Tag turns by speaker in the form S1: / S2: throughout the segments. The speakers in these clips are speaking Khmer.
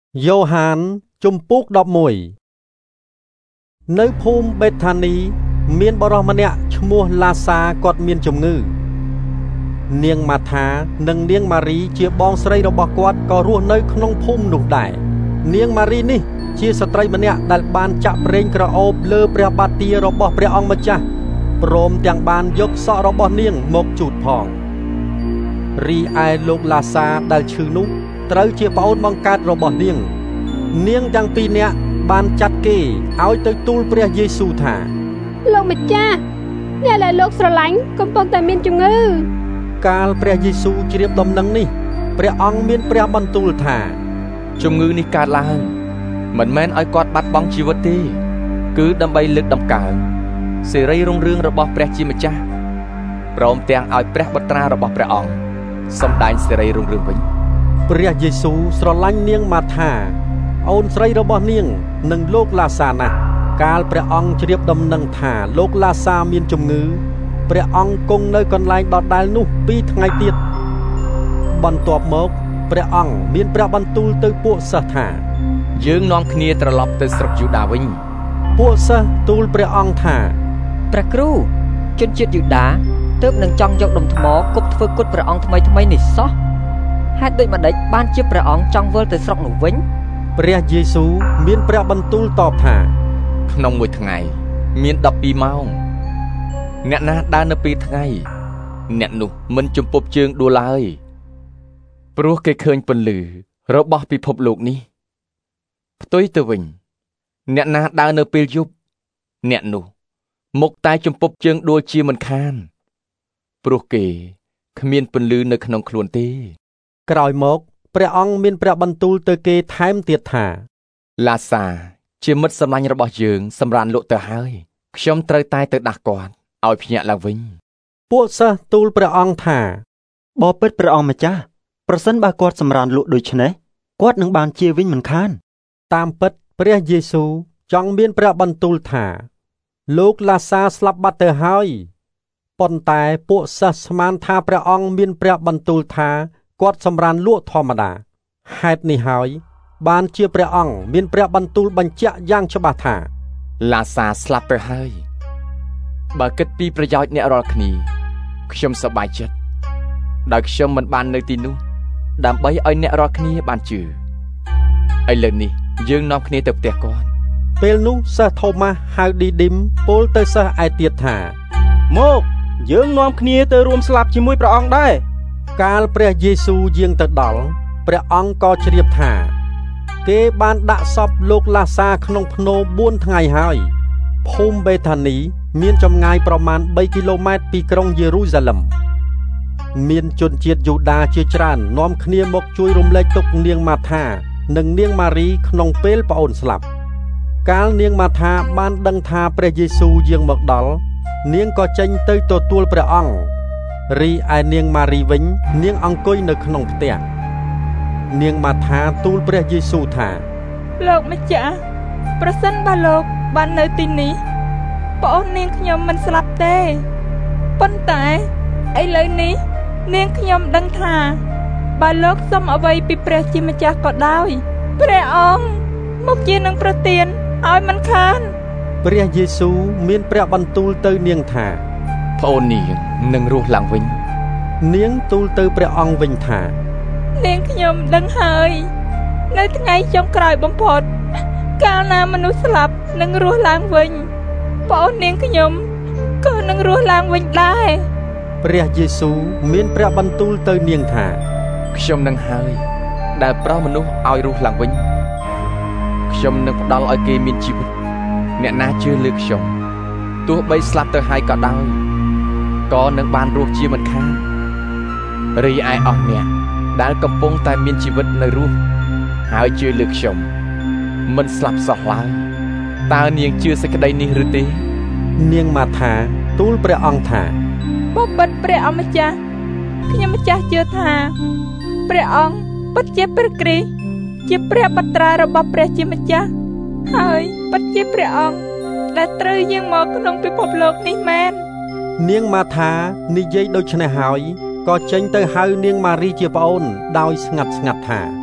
S1: Johan ជំពូក 11 នៅភូមិបេថានីមានបរិសម្នាក់ឈ្មោះឡាសាគាត់មានជំងឺនាងម៉ាថានិងនាងម៉ារីជាបងស្រីរបស់គាត់ក៏រស់នៅក្នុងភូមិនោះដែរនាងម៉ារីនេះជាស្ត្រីម្នាក់ដែលបានចាក់ប្រេងក្រអូបលើព្រះបាទទារបស់ព្រះអង្គម្ចាស់ព្រមទាំងបានយកសក់របស់នាងមកជូតផងរីឯលោកឡាសាដែលឈឺនោះត្រូវជាប្អូនបង្កើតរបស់នាងទាំងពីរនាក់បានចាត់គេឲ្យទៅទូលព្រះយេស៊ូវថា
S2: លោកម្ចាស់អ្នកដែលលោកស្រឡាញ់កំពុងតែមានជំងឺ
S1: កាលព្រះយេស៊ូវជ្រាបដំណឹងនេះព្រះអង្គមានព្រះបន្ទូលថា
S3: ជំងឺនេះកើតឡើងមិនមែនឲ្យគាត់បាត់បង់ជីវិតទេគឺដើម្បីលើកតម្កើងសេរីរុងរឿងរបស់ព្រះជាម្ចាស់ព្រមទាំងឲ្យព្រះបុត្រារបស់ព្រះអង្គសម្ដែងសេរីរុងរឿងវិញ
S1: ព្រះយេស៊ូវស្រឡាញ់នាងម៉ាថាអូនស្រីរបស់នាងនិងលោកឡាសាណាស់កាលព្រះអង្គជ្រាបដំណឹងថាលោកឡាសាមានជំងឺព្រះអង្គគង់នៅកន្លែងដដែលនោះ2ថ្ងៃទៀតបន្ទាប់មកព្រះអង្គមានព្រះបន្ទូលទៅពួកសិស្សថា
S3: យើងនាំគ្នាត្រឡប់ទៅស្រុកយូដាវិញ
S1: ពួកសិស្សទូលព្រះអង្គថា
S4: ព្រះគ្រូជនជាតិយូដាទើបនឹងចង់យកដុំថ្មគប់ធ្វើគុតព្រះអង្គថ្មីនេះសោះហេតុដូចម្ដេចបានជាព្រះអង្គចង់វិលទៅស្រុកនោះវិញ
S1: ព្រះយេស៊ូវមានព្រះបន្ទូលតបថា
S3: ក្នុងមួយថ្ងៃមាន12ម៉ោងអ្នកណាដើរនៅពេលថ្ងៃអ្នកនោះមិនជំពប់ជើងដួលឡើយព្រោះគេឃើញពន្លឺរបស់ពិភពលោកនេះផ្ទុយទៅវិញអ្នកណាដើរនៅពេលយប់អ្នកនោះមុខតែជំពប់ជើងដួលជាមិនខានព្រោះគេគ្មានពន្លឺនៅក្នុងខ្លួនទេ
S1: ក្រោយមកព្រះអង្គមានព្រះបន្ទូលទៅគេថែមទៀតថា
S3: ឡាសាជាមិត្តសម្លាញ់របស់យើងសម្រានលក់ទៅហើយខ្ញុំត្រូវតែទៅដាស់គាត់ឲ្យភ្ញាក់ឡើងវិញ
S1: ពួកសិស្សទូលព្រះអង្គថា
S5: បើពិតព្រះអង្គម្ចាស់ប្រសិនបើគាត់សម្រានលក់ដូច្នេះគាត់នឹងបានជាវិញមិនខាន
S1: តាមពិតព្រះយេស៊ូវចង់មានព្រះបន្ទូលថាលោកឡាសាស្លាប់បាត់ទៅហើយប៉ុន្តែពួកសិស្សស្មានថាព្រះអង្គមានព្រះបន្ទូលថាគាត់សម្រានលក់ធម្មតាហេតុនេះហើយបានជាព្រះអង្គមានព្រះបន្ទូលបញ្ជាក់យ៉ាងច្បាស់ថា
S3: ឡាសាស្លាប់ទៅហើយបើគិតពីប្រយោជន៍អ្នករាល់គ្នាខ្ញុំសប្បាយចិត្តដោយខ្ញុំមិនបាននៅទីនោះដើម្បីឲ្យអ្នករាល់គ្នាបានជឿឥឡូវនេះយើងនាំគ្នាទៅផ្ទះគាត់
S1: ពេលនោះសិស្សថូម៉ាស់ហៅឌីឌីមពោលទៅសិស្សឯទៀតថា
S5: មកយើងនាំគ្នាទៅរួមស្លាប់ជាមួយព្រះអង្គដែរ
S1: កាលព្រះយេស៊ូវយាងទៅដល់ព្រះអង្គក៏ជ្រាបថាគេបានដាក់សពលោកឡាសាក្នុងភ្នោ4ថ្ងៃហើយភូមិបេថានីមានចម្ងាយប្រមាណ3គីឡូម៉ែត្រពីក្រុងយេរូសាឡឹមមានជនជាតិយូដាជាច្រើននាំគ្នាមកជួយរំលែកទុក្ខនាងម៉ាថានិងនាងម៉ារីក្នុងពេលប្អូនស្លាប់កាលនាងម៉ាថាបានដឹងថាព្រះយេស៊ូវយាងមកដល់នាងក៏ចេញទៅទទួលព្រះអង្គរីឯនាងម៉ារីវិញនាងអង្គុយនៅក្នុងផ្ទះនាងម៉ាថាទូលព្រះយេស៊ូវថា
S2: លោកម្ចាស់ប្រសិនបើលោកបាននៅទីនេះប្អូននាងខ្ញុំមិនស្លាប់ទេប៉ុន្តែឥឡូវនេះនាងខ្ញុំដឹងថាបើលោកសុំអ្វីពីព្រះជាម្ចាស់ក៏ដោយព្រះអង្គមកជានឹងប្រទានឲ្យមិនខាន
S1: ព្រះយេស៊ូវមានព្រះបន្ទូលទៅនាងថា
S3: ប្អូននាងនឹងរស់ឡើងវិញ
S1: នាងទូលទៅព្រះអង្គវិញថា
S2: នាងខ្ញុំដឹងហើយនៅថ្ងៃចុងក្រោយបំផុតកាលណាមនុស្សស្លាប់នឹងរស់ឡើងវិញប្អូននាងខ្ញុំក៏នឹងរស់ឡើងវិញដែរ
S1: ព្រះយេស៊ូវមានព្រះបន្ទូលទៅនាងថា
S3: ខ្ញុំនឹងហើយដែលប្រោសមនុស្សឲ្យរស់ឡើងវិញខ្ញុំនឹងផ្ដល់ឲ្យគេមានជីវិតអ្នកណាជឿលើខ្ញុំទោះបីស្លាប់ទៅហើយក៏ដោយក៏នឹងបានរស់ជាមិនខានរីឯអស់អ្នកដែលកំពុងតែមានជីវិតនៅរស់ហើយជឿលើខ្ញុំមិនស្លាប់សោះឡើយតើនាងជឿសេចក្តីនេះឬទេ
S1: នាងម៉ាថាទូលព្រះអង្គថា
S2: បបិទ្ធព្រះអម្ចាស់ខ្ញុំម្ចាស់ជឿថាព្រះអង្គពិតជាព្រះគ្រីស្ទជាព្រះបុត្រារបស់ព្រះជាម្ចាស់ហើយពិតជាព្រះអង្គដែលត្រូវយាងមកក្នុងពិភពលោកនេះមែន
S1: នាងម៉ាថានិយាយដូច្នេះហើយក៏ចេញទៅហៅនាងម៉ារីជាប្អូនដោយស្ងាត់ថា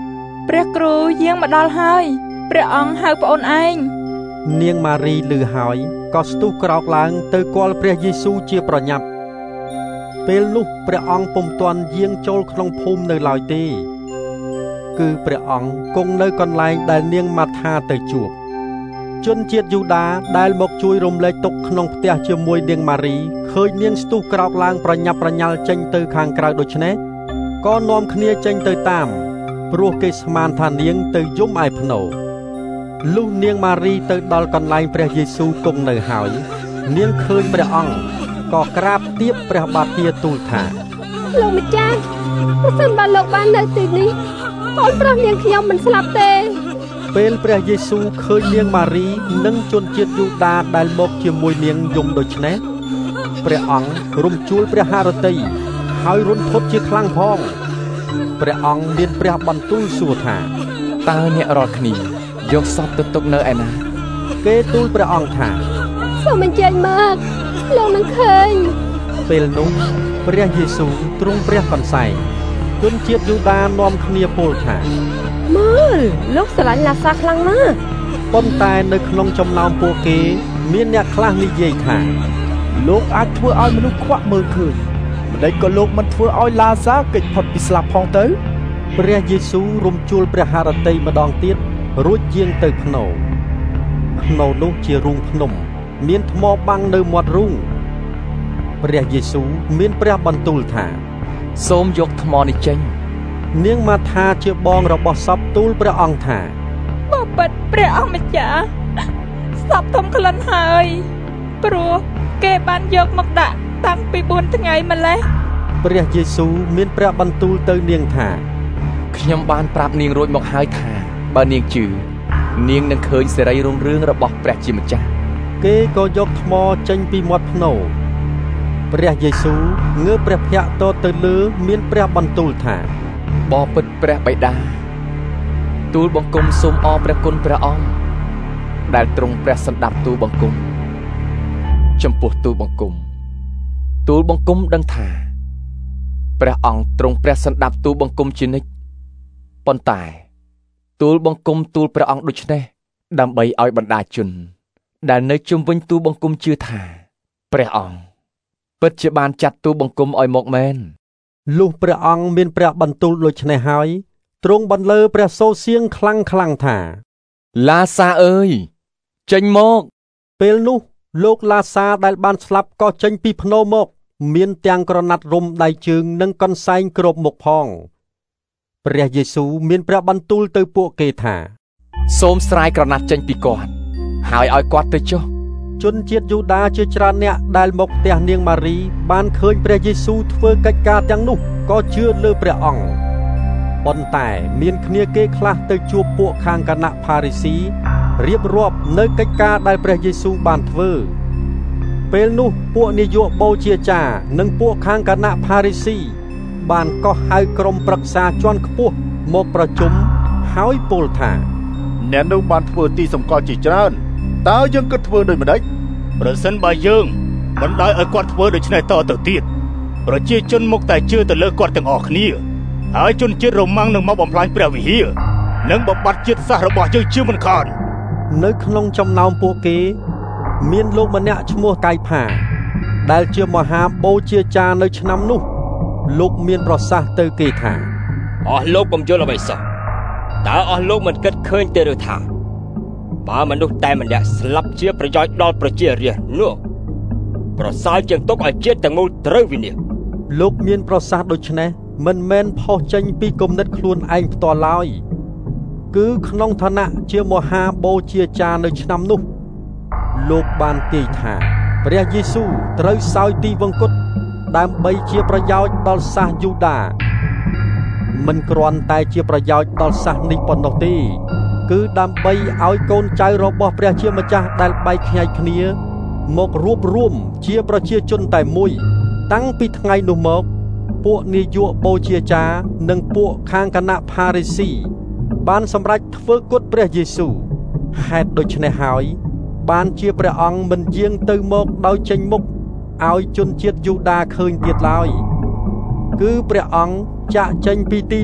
S2: ព្រះគ្រូយាងមកដល់ហើយព្រះអង្គហៅប្អូនឯង
S1: នាងម៉ារីឮហើយក៏ស្ទុះក្រោកឡើងទៅគាល់ព្រះយេស៊ូវជាប្រញាប់ពេលនោះព្រះអង្គពុំទាន់យាងចូលក្នុងភូមិនៅឡើយទេគឺព្រះអង្គគង់នៅកន្លែងដែលនាងម៉ាថាទៅជួបជនជាតិយូដាដែលមកជួយរំលែកទុក្ខក្នុងផ្ទះជាមួយនាងម៉ារីឃើញនាងស្ទុះក្រោកឡើងប្រញាប់ប្រញាល់ចេញទៅខាងក្រៅដូច្នេះក៏នាំគ្នាចេញទៅតាមព្រោះគេស្មានថានាងទៅយំឯភ្នោលុះនាងម៉ារីទៅដល់កន្លែងព្រះយេស៊ូវគង់នៅហើយនាងឃើញព្រះអង្គក៏ក្រាបទាបព្រះបាទទាទូលថា
S6: លោកម្ចាស់ប្រសិនបើលោកបាននៅទីនេះអូនប្រុសនាងខ្ញុំមិនស្លាប់ទេ
S1: ពេលព្រះយេស៊ូវឃើញនាងម៉ារីនិងជនជាតិយូដាដែលមកជាមួយនាងយំដូច្នេះព្រះអង្គរំជួលព្រះハរតីហើយរន្ធត់ជាខ្លាំងផងព្រះអង្គមានព្រះបន្ទូលសួរថា
S3: តើអ្នករាល់គ្នាយកសពទៅទុកនៅឯណា
S1: គេទូលព្រះអង្គថា
S6: សូមអញ្ជើញមកលោកនឹងឃើញ
S1: ពេលនោះព្រះយេស៊ូវទ្រង់ព្រះកន្សែងជនជាតិយូដានាំគ្នាពោលថា
S6: មើលលោកស្រឡាញ់ឡាសាខ្លាំងណាស់
S1: ប៉ុន្តែនៅក្នុងចំណោមពួកគេមានអ្នកខ្លះនិយាយថា
S7: លោកអាចធ្វើឲ្យមនុស្សខ្វាក់មើលឃើញម្ដេចក៏លោកមិនធ្វើឲ្យឡាសាគេចផុតពីស្លាប់ផងទៅ
S1: ព្រះយេស៊ូវរំជួលព្រះハរតីម្ដងទៀតរួចយាងទៅភ្នោនោះជារូងភ្នំមានថ្មបាំងនៅមាត់រូងព្រះយេស៊ូវមានព្រះបន្ទូលថា
S3: សូមយកថ្មនេះចេញ
S1: នាងម៉ាថាជាបងរបស់សពទូលព្រះអង្គថា
S2: បបិទ្ធព្រះអង្គម្ចាស់សពធំក្លិនហើយព្រោះគេបានយកមកដាក់តាំងពី4ថ្ងៃម្លេះ
S1: ព្រះយេស៊ូវមានព្រះបន្ទូលទៅនាងថា
S3: ខ្ញុំបានប្រាប់នាងរួចមកហើយថាបើនាងជឿនាងនឹងឃើញសេរីរុងរឿងរបស់ព្រះជាម្ចាស់
S1: គេក៏យកថ្មចេញពីមាត់ភ្នោព្រះយេស៊ូវងើបព្រះភ័ក្ត្រទៅលើមានព្រះបន្ទូលថា
S3: បបិទ្ធព្រះបិតាទូលបង្គំសូមអរព្រះគុណព្រះអង្គដែលទ្រង់ព្រះសណ្ដាប់ទូលបង្គំចំពោះទូលបង្គំដឹងថាព្រះអង្គទ្រង់ព្រះសណ្ដាប់ទូលបង្គំជានិច្ចប៉ុន្តែទូលបង្គំទូលព្រះអង្គដូច្នេះដើម្បីឲ្យបណ្ដាជនដែលនៅជុំវិញទូលបង្គំជឿថាព្រះអង្គពិតជាបានចាត់ទូលបង្គំឲ្យមកមែន
S1: លុះព្រះអង្គមានព្រះបន្ទូលដូច្នេះហើយទ្រង់បន្លឺព្រះសូរសៀងខ្លាំងថា
S3: ឡាសាអើយចេញមក
S1: ពេលនោះលោកឡាសាដែលបានស្លាប់ក៏ចេញពីភ្នោមកមានទាំងក្រណាត់រុំដៃជើងនិងកន្សែងគ្របមុខផងព្រះយេស៊ូវមានព្រះបន្ទូលទៅពួកគេថា
S3: សូមស្រាយក្រណាត់ចេញពីគាត់ហើយឲ្យគាត់ទៅចុះ
S1: ជនជាតិយូដាជាច្រើនអ្នកដែលមកផ្ទះនាងម៉ារីបានឃើញព្រះយេស៊ូវធ្វើកិច្ចការទាំងនោះក៏ជឿលើព្រះអង្គប៉ុន្តែមានគ្នាគេខ្លះទៅជួបពួកខាងគណៈផារីស៊ីរៀបរាប់នៅកិច្ចការដែលព្រះយេស៊ូវបានធ្វើពេលនោះពួកនាយកបូជាចារ្យនិងពួកខាងគណៈផារីស៊ីបានកោះហៅក្រុមប្រឹក្សាជាន់ខ្ពស់មកប្រជុំហើយពោលថា
S7: អ្នកនោះបានធ្វើទីសម្គាល់ជាច្រើនតើយើងគិតធ្វើដូចម្ដេច
S8: ប្រសិនបើយើងមិនដោយឲ្យគាត់ធ្វើដូច្នេះតទៅទៀតប្រជាជនមុខតែជឿទៅលើគាត់ទាំងអស់គ្នាហើយជនជាតិរ៉ូម៉ាំងនឹងមកបំផ្លាញព្រះវិហារនិងបំបត្តិជាតិសាសន៍របស់យើងជាមិនខាន
S1: នៅក្នុងចំណោមពួកគេមានលោកម្នាក់ឈ្មោះកាយផាដែលជាមហាបូជាចារ្យនៅឆ្នាំនោះលោកមានប្រសាសន៍ទៅគេថា
S9: អស់លោកពុំយល់អ្វីសោះតើអស់លោកមិនគិតឃើញទេឬថាបើមនុស្សតែម្នាក់ស្លាប់ជាប្រយោជន៍ដល់ប្រជារាស្ត្រនោះប្រសើរជាងទុកឲ្យជាតិទាំងមូលត្រូវវិនាស
S1: លោកមានប្រសាសន៍ដូច្នេះមិនមែនផុសចេញពីគំនិតខ្លួនឯងផ្ទាល់ឡើយគឺក្នុងឋានៈជាមហាបូជាចារ្យនៅឆ្នាំនោះលោកបានទាយថាព្រះយេស៊ូវត្រូវសោយទីវង្គតដើម្បីជាប្រយោជន៍ដល់សាសយូដាមិនគ្រាន់តែជាប្រយោជន៍ដល់សាសនេះប៉ុណ្ណោះទេគឺដើម្បីឲ្យកូនចៅរបស់ព្រះជាម្ចាស់ដែលបែកខ្ញែកគ្នាមករួបរวมជាប្រជាជនតែមួយតាំងពីថ្ងៃនោះមកពួកនាយកបូជាចារ្យនិងពួកខាងគណៈផារីស៊ីបានសម្រេចធ្វើគុតព្រះយេស៊ូវហេតុដូច្នេះហើយបានជាព្រះអង្គមិនយាងទៅមកដោយចេញមុខឲ្យជនជាតិយូដាឃើញទៀតឡើយគឺព្រះអង្គចាកចេញពីទីនោះ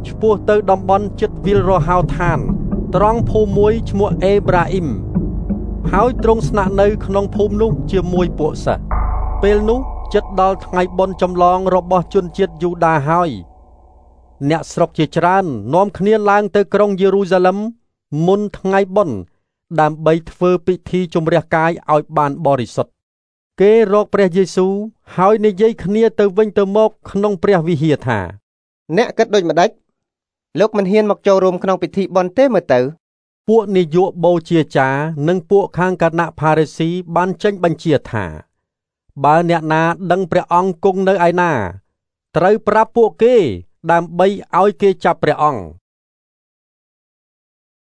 S1: ឆ្ពោះទៅតំបន់ជិតវិលរហោឋានត្រង់ភូមិមួយឈ្មោះអេប្រាអ៊ីមហើយទ្រង់ស្នាក់នៅក្នុងភូមិនោះជាមួយពួកសិស្សពេលនោះជិតដល់ថ្ងៃបុណ្យចម្លងរបស់ជនជាតិយូដាហើយអ្នកស្រុកជាច្រើននាំគ្នាឡើងទៅក្រុងយេរូសាឡិមមុនថ្ងៃបុណ្យដើម្បីធ្វើពិធីជម្រះកាយឲ្យបានបរិសុទ្ធគេរកព្រះយេស៊ូវហើយនិយាយគ្នាទៅវិញទៅមកក្នុងព្រះវិហារថា
S10: អ្នកគិតដូចម្ដេចលោកមិនហ៊ានមកចូលរួមក្នុងពិធីបុណ្យទេមើលទៅ
S1: ពួកនាយកបូជាចារ្យនិងពួកខាងគណៈផារីស៊ីបានចេញបញ្ជាថាបើអ្នកណាដឹងព្រះអង្គគង់នៅឯណាត្រូវប្រាប់ពួកគេដើម្បីឲ្យគេចាប់ព្រះអង្គ